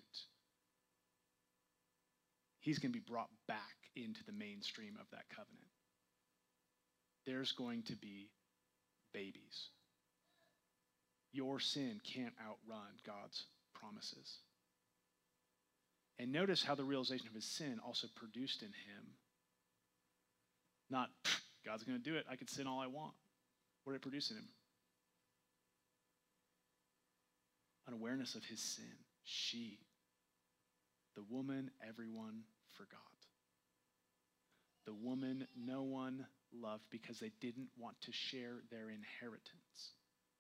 he's going to be brought back into the mainstream of that covenant. There's going to be babies. Your sin can't outrun God's promises. And notice how the realization of his sin also produced in him, not, God's going to do it, I can sin all I want. What did it produce in him? An awareness of his sin. She, the woman everyone forgot. The woman no one loved because they didn't want to share their inheritance.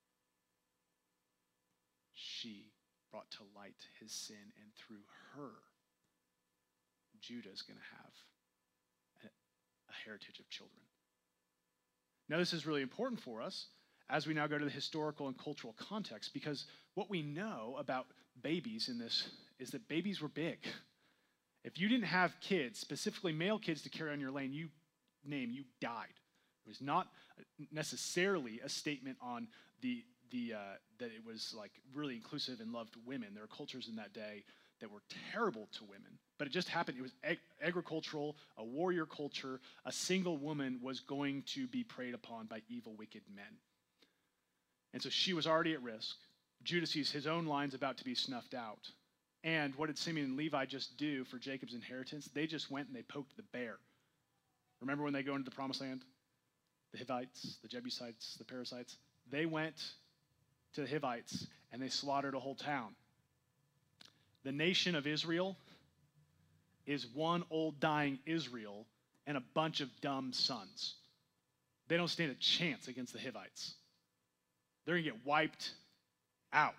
She brought to light his sin, and through her, Judah is going to have a, a heritage of children. Now, this is really important for us as we now go to the historical and cultural context, because what we know about babies in this is that babies were big. If you didn't have kids, specifically male kids to carry on your lane, you name, you died. It was not necessarily a statement on the the uh, that it was like really inclusive and loved women. There were cultures in that day that were terrible to women. But it just happened. It was ag- agricultural, a warrior culture. A single woman was going to be preyed upon by evil, wicked men. And so she was already at risk. Judah sees his own line's about to be snuffed out. And what did Simeon and Levi just do for Jacob's inheritance? They just went and they poked the bear. Remember when they go into the promised land? The Hivites, the Jebusites, the Perizzites. They went to the Hivites and they slaughtered a whole town. The nation of Israel is one old dying Israel and a bunch of dumb sons. They don't stand a chance against the Hivites. They're going to get wiped out.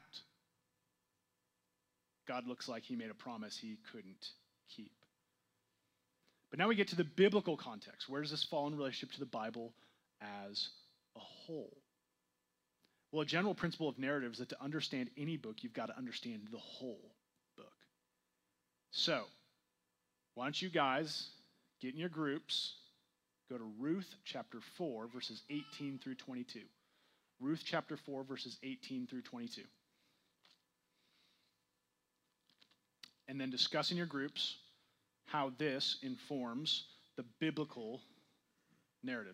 God looks like he made a promise he couldn't keep. But now we get to the biblical context. Where does this fall in relationship to the Bible as a whole? Well, a general principle of narrative is that to understand any book, you've got to understand the whole book. So, why don't you guys get in your groups, go to Ruth chapter four, verses eighteen through twenty-two. Ruth chapter four, verses eighteen through twenty-two. And then discuss in your groups how this informs the biblical narrative.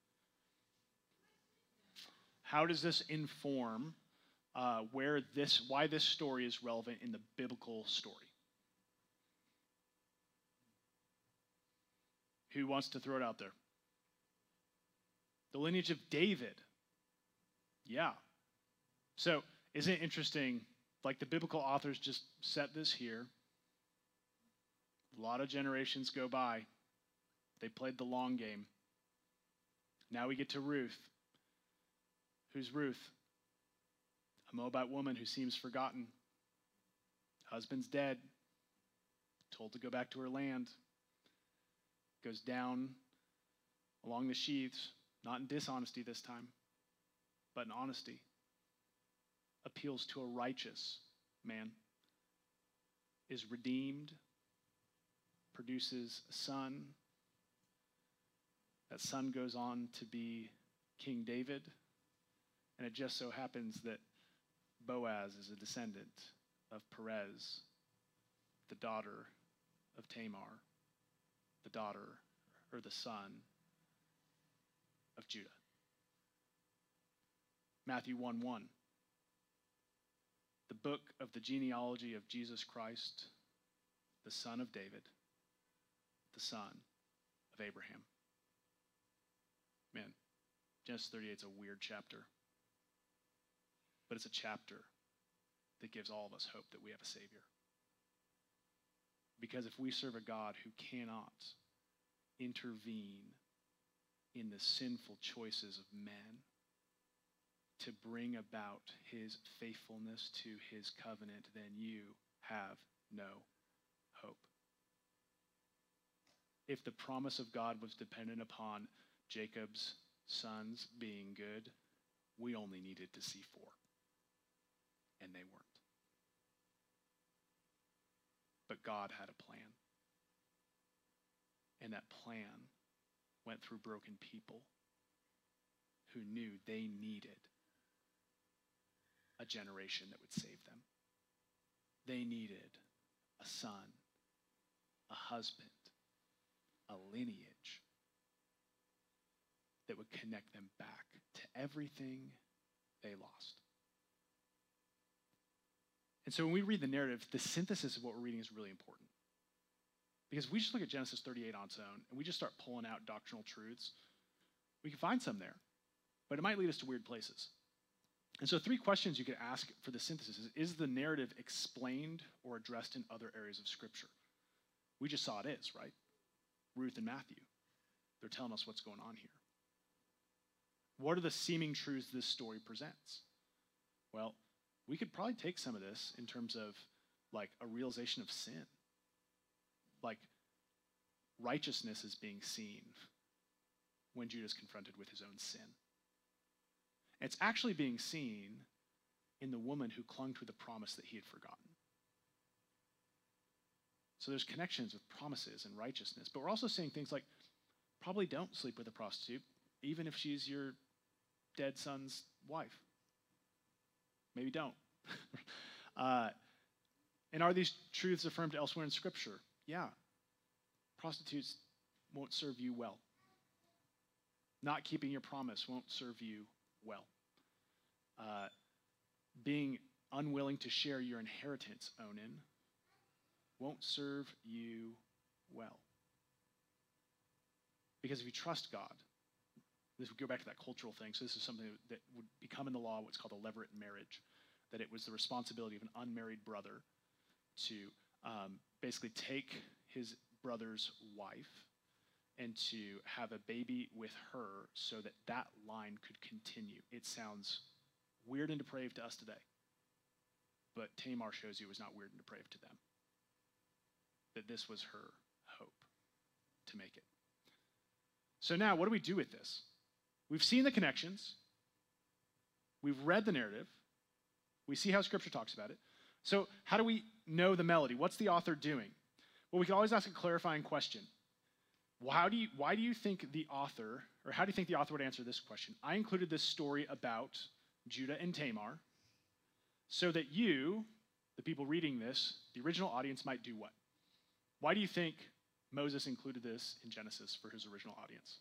How does this inform uh, where this, why this story is relevant in the biblical story? Who wants to throw it out there? The lineage of David. Yeah. So, isn't it interesting? Like the biblical authors just set this here. A lot of generations go by. They played the long game. Now we get to Ruth. Who's Ruth? A Moabite woman who seems forgotten. Husband's dead. Told to go back to her land. Goes down along the sheaths, not in dishonesty this time, but in honesty. Appeals to a righteous man. Is redeemed. Produces a son. That son goes on to be King David. And it just so happens that Boaz is a descendant of Perez, the daughter of Tamar, the daughter or the son of Judah. Matthew one one. The book of the genealogy of Jesus Christ, the son of David, the son of Abraham. Man, Genesis thirty-eight is a weird chapter. But it's a chapter that gives all of us hope that we have a Savior. Because if we serve a God who cannot intervene in the sinful choices of men to bring about his faithfulness to his covenant, then you have no hope. If the promise of God was dependent upon Jacob's sons being good, we only needed to see four. And they weren't. But God had a plan. And that plan went through broken people who knew they needed a generation that would save them. They needed a son, a husband, a lineage that would connect them back to everything they lost. And so when we read the narrative, the synthesis of what we're reading is really important. Because if we just look at Genesis thirty-eight on its own, and we just start pulling out doctrinal truths, we can find some there, but it might lead us to weird places. And so three questions you could ask for the synthesis is, is the narrative explained or addressed in other areas of Scripture? We just saw it is, right? Ruth and Matthew. They're telling us what's going on here. What are the seeming truths this story presents? Well, we could probably take some of this in terms of like a realization of sin. Like righteousness is being seen when Judah is confronted with his own sin. It's actually being seen in the woman who clung to the promise that he had forgotten. So there's connections with promises and righteousness, but we're also seeing things like probably don't sleep with a prostitute, even if she's your dead son's wife. Maybe don't. uh, And are these truths affirmed elsewhere in Scripture? Yeah. Prostitutes won't serve you well. Not keeping your promise won't serve you well. Uh, being unwilling to share your inheritance, Onan, won't serve you well. Because if you trust God, this would go back to that cultural thing. So this is something that would become in the law what's called a levirate marriage, that it was the responsibility of an unmarried brother to um, basically take his brother's wife and to have a baby with her so that that line could continue. It sounds weird and depraved to us today, but Tamar shows you it was not weird and depraved to them, that this was her hope to make it. So now, what do we do with this? We've seen the connections. We've read the narrative. We see how Scripture talks about it. So how do we know the melody? What's the author doing? Well, we can always ask a clarifying question. How do you, why do you think the author, or how do you think the author would answer this question? I included this story about Judah and Tamar so that you, the people reading this, the original audience, might do what? Why do you think Moses included this in Genesis for his original audience?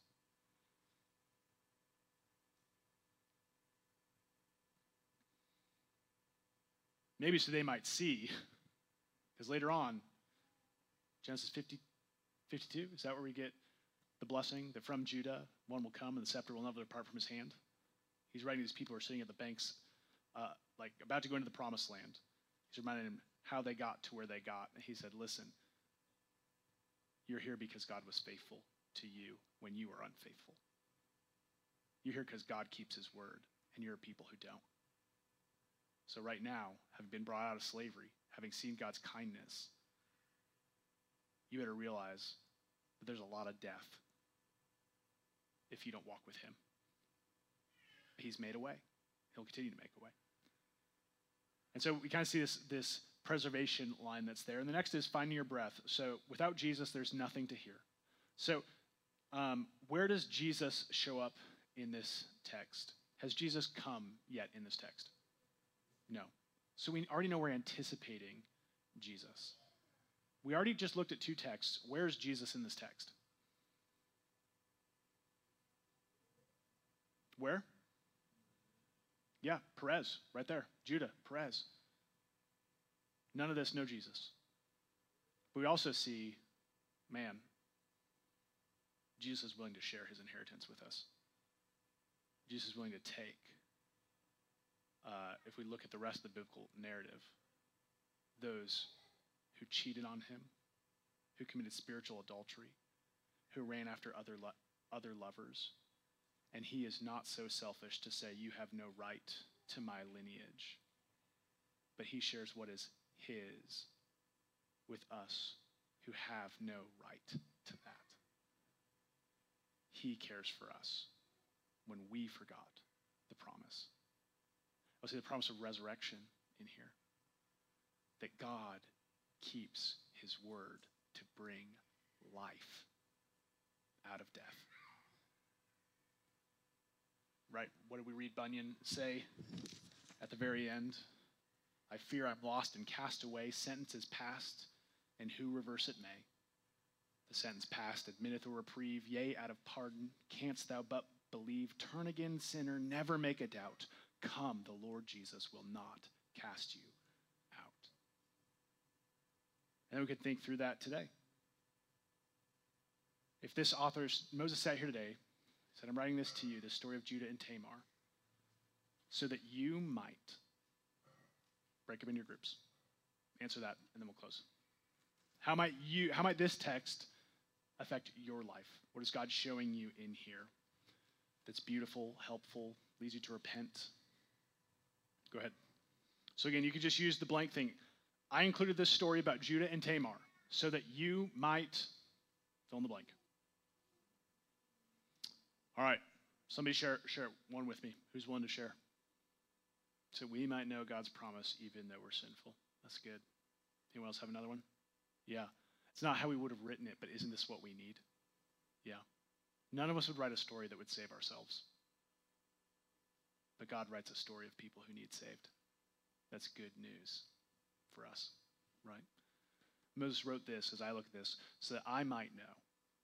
Maybe so they might see, because later on, Genesis fifty, fifty-two, is that where we get the blessing that from Judah, one will come and the scepter will never depart from his hand? He's writing these people who are sitting at the banks, uh, like about to go into the promised land. He's reminding them how they got to where they got. And he said, listen, you're here because God was faithful to you when you were unfaithful. You're here because God keeps his word, and you're a people who don't. So right now, having been brought out of slavery, having seen God's kindness, you better realize that there's a lot of death if you don't walk with him. He's made a way. He'll continue to make a way. And so we kind of see this, this preservation line that's there. And the next is finding your breath. So without Jesus, there's nothing to hear. So um, where does Jesus show up in this text? Has Jesus come yet in this text? No. So we already know we're anticipating Jesus. We already just looked at two texts. Where's Jesus in this text? Where? Yeah, Perez, right there. Judah, Perez. None of this, no Jesus. But we also see, man, Jesus is willing to share his inheritance with us. Jesus is willing to take. Uh, if we look at the rest of the biblical narrative, those who cheated on him, who committed spiritual adultery, who ran after other lo- other lovers, and he is not so selfish to say, you have no right to my lineage, but he shares what is his with us who have no right to that. He cares for us when we forgot the promise. I'll say the promise of resurrection in here, that God keeps his word to bring life out of death. Right? What did we read Bunyan say at the very end? I fear I'm lost and cast away. Sentence is passed, and who reverse it may. The sentence passed admitteth a reprieve, yea, out of pardon. Canst thou but believe? Turn again, sinner, never make a doubt. Come, the Lord Jesus will not cast you out. And we could think through that today. If this author, Moses sat here today, said, I'm writing this to you, the story of Judah and Tamar, so that you might break them into your groups. Answer that, and then we'll close. How might you, how might this text affect your life? What is God showing you in here that's beautiful, helpful, leads you to repent? Go ahead. So again, you could just use the blank thing. I included this story about Judah and Tamar so that you might fill in the blank. All right. Somebody share, share one with me. Who's willing to share? So we might know God's promise even though we're sinful. That's good. Anyone else have another one? Yeah. It's not how we would have written it, but isn't this what we need? Yeah. None of us would write a story that would save ourselves. But God writes a story of people who need saved. That's good news for us. right? Moses wrote this, as I look at this, so that I might know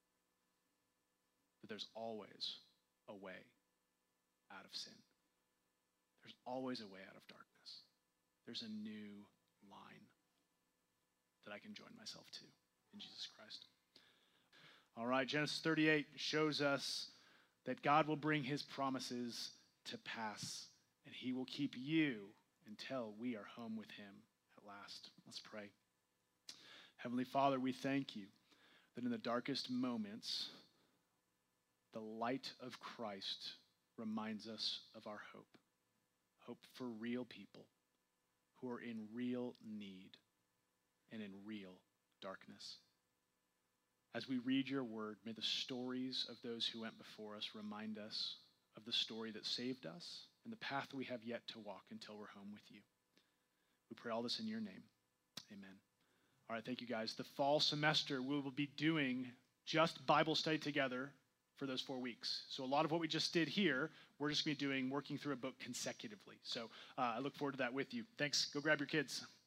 that there's always a way out of sin. There's always a way out of darkness. There's a new line that I can join myself to in Jesus Christ. All right, Genesis thirty-eight shows us that God will bring his promises to pass, and he will keep you until we are home with him at last. Let's pray. Heavenly Father, we thank you that in the darkest moments, the light of Christ reminds us of our hope. Hope for real people who are in real need and in real darkness. As we read your word, may the stories of those who went before us remind us of the story that saved us and the path we have yet to walk until we're home with you. We pray all this in your name. Amen. All right, thank you guys. The fall semester, we will be doing just Bible study together for those four weeks. So a lot of what we just did here, we're just going to be doing, working through a book consecutively. So uh, I look forward to that with you. Thanks. Go grab your kids.